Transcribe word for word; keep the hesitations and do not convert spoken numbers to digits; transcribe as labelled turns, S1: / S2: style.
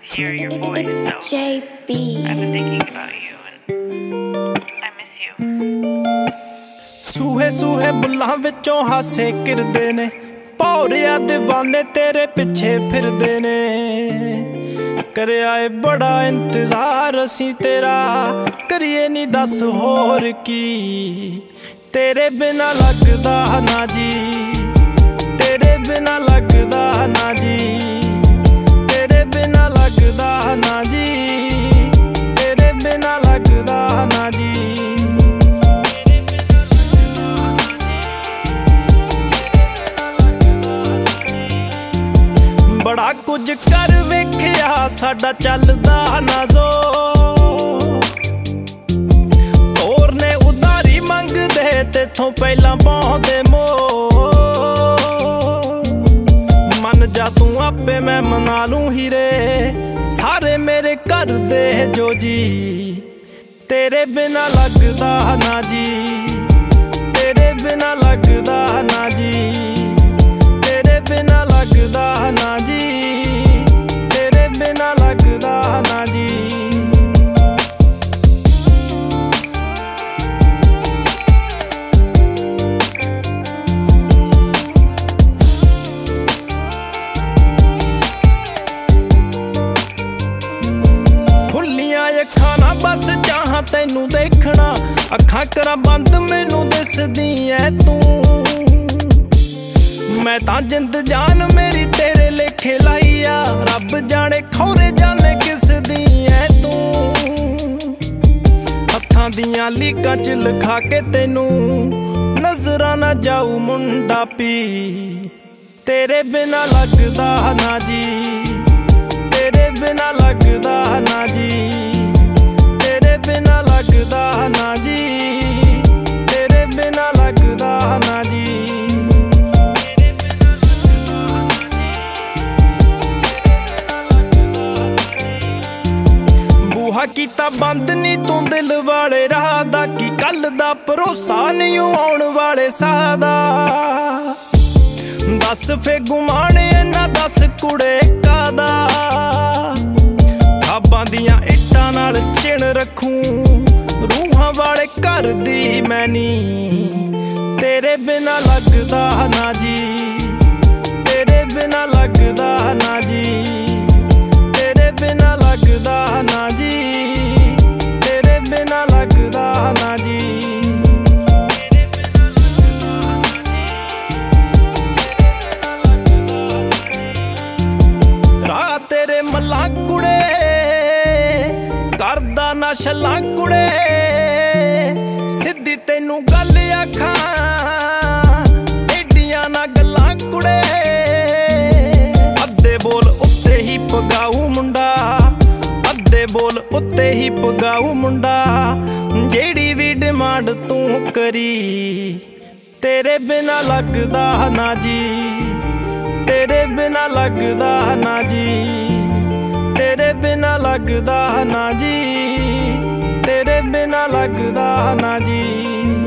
S1: hear your voice.
S2: It's
S1: So
S2: J B.
S1: I've been thinking about you and I miss you.
S3: ਸੂਹੇ ਸੂਹੇ ਬੁੱਲਾਂ ਵਿੱਚੋਂ ਹਾਸੇ ਕਿਰਦੇ ਨੇ, ਭੌਰਿਆ دیਵਾਨੇ ਤੇਰੇ ਪਿੱਛੇ ਫਿਰਦੇ ਨੇ। ਕਰਿਆ ਏ ਬੜਾ ਇੰਤਜ਼ਾਰ ਅਸੀਂ ਤੇਰਾ, ਕਰੀਏ ਨੀ ਦੱਸ ਹੋਰ ਕੀ। ਤੇਰੇ ਬਿਨਾ ਲੱਗਦਾ ਨਾ ਜੀ, ਤੇਰੇ ਬਿਨਾ ਲੱਗਦਾ ਨਾ ਜੀ, ਤੇਰੇ ਬਿਨਾ ਲੱਗਦਾ ਨਾ ਜੀ, ਤੇਰੇ ਬਿਨਾ ਲੱਗਦਾ ਨਾ ਜੀ। ਬੜਾ ਕੁਝ ਕਰ ਵੇਖਿਆ ਸਾਡਾ ਚੱਲਦਾ ਨਾ ਜ਼ੋ, ਤੋਰ ਨੇ ਉਧਾਰੀ ਮੰਗਦੇ ਤੇਥੋਂ ਪਹਿਲਾਂ ਬਹੁਤੇ ਮੋਹ। ਮੰਨ ਜਾ ਤੂੰ ਆਪੇ ਮੈਂ ਮਨਾ ਲੂੰ ਹੀਰੇ, ਸਾਰੇ ਮੇਰੇ ਘਰ ਦੇ ਜੋ ਜੀ। ਤੇਰੇ ਬਿਨਾ ਲੱਗਦਾ ਨਾ ਜੀ, ਤੇਰੇ ਬਿਨਾ ਲੱਗਦਾ ਨਾ ਜੀ, ਤੇਰੇ ਬਿਨਾ ਲੱਗਦਾ ਨਾ ਜੀ, ਤੇਰੇ ਬਿਨਾ ਲੱਗਦਾ ਨਾ ਜੀ। ਖੁੱਲੀਆਂ ਅੱਖਾਂ ਨਾ ਬਸ ਚਾਹਾਂ ਤੈਨੂੰ ਦੇਖਣਾ, ਅੱਖਾਂ ਕਰਾਂ ਬੰਦ ਮੈਨੂੰ ਦਿਸਦੀ ਐ ਤੂੰ। ਮੈਂ ਤਾਂ ਜਿੰਦ ਜਾਨ ਮੇਰੀ ਤੇਰੇ ਲੇਖੇ ਲਾਈ ਆ, ਰੱਬ ਜਾਣੇ ਖੌਰੇ ਜਾਣੇ ਕਿਸ ਦੀ ਐ ਤੂੰ। ਹੱਥਾਂ ਦੀਆਂ ਲੀਕਾਂ ਚ ਲਿਖਾ ਕੇ ਤੈਨੂੰ, ਨਜ਼ਰਾਂ ਨਾ ਜਾਊ ਮੁੰਡਾ ਪੀ। ਤੇਰੇ ਬਿਨਾ ਲੱਗਦਾ ਨਾ ਜੀ, ਤੇਰੇ ਬਿਨਾ ਲੱਗਦਾ ਨਾ ਜੀ, ਤੇਰੇ ਬਿਨਾ ਲੱਗਦਾ ਨਾ ਜੀ, ਤੇਰੇ ਬਿਨਾ ਲੱਗਦਾ ਨਾ ਜੀ। ਬੂਹਾ ਕੀਤਾ ਬੰਦ ਨੀ ਤੂੰ ਦਿਲ ਵਾਲੇ ਰਾਹ ਦਾ, ਕੀ ਕੱਲ ਦਾ ਭਰੋਸਾ ਨਹੀਂ ਆਉਣ ਵਾਲੇ ਸਾਹ ਦਾ। ਦੱਸ ਫੇ ਗੁਮਾਣੇ ਨਾ ਦੱਸ ਕੁੜੇ ਕਾਦਾ, ਖਾਬਾਂ ਦੀਆਂ ਇੱਟਾਂ ਨਾਲ ਚਿਣ ਰੱਖੂੰ ਰੂਹਾਂ ਵਾਲੇ ਘਰ ਦੀ ਮੈਂ ਨੀ। ਤੇਰੇ ਬਿਨਾ ਲੱਗਦਾ ਨਾ ਜੀ, ਤੇਰੇ ਬਿਨਾ ਲੱਗਦਾ ਨਾ ਜੀ, ਤੇਰੇ ਬਿਨਾ ਲੱਗਦਾ ਨਾ ਜੀ, ਤੇਰੇ ਬਿਨਾ ਲੱਗਦਾ ਨਾ ਜੀ। ਰਾਹ ਤੇਰੇ ਮੱਲਾਂ ਕੁੜੇ ਕਰਦਾ ਨਾ ਛੱਲਾਂ ਕੁੜੇ, ਸਿੱਧੀ ਤੈਨੂੰ ਗੱਲ ਆਖਾਂ ਏਡੀਆਂ ਨਾ ਗੱਲਾਂ ਕੁੜੇ। ਅੱਧੇ ਬੋਲ ਉੱਤੇ ਹੀ ਪਗਾਊ ਮੁੰਡਾ, ਅੱਧੇ ਬੋਲ ਉੱਤੇ ਹੀ ਪਗਾਊ ਮੁੰਡਾ। ਜਿਹੜੀ ਵੀ ਡਿਮਾਂਡ ਤੂੰ ਕਰੀ, ਤੇਰੇ ਬਿਨਾ ਲੱਗਦਾ ਨਾ ਜੀ, ਤੇਰੇ ਬਿਨਾ ਲੱਗਦਾ ਨਾ ਜੀ, ਤੇਰੇ ਬਿਨਾ ਲੱਗਦਾ ਨਾ ਜੀ, ਤੇਰੇ ਬਿਨਾ ਲੱਗਦਾ ਨਾ ਜੀ।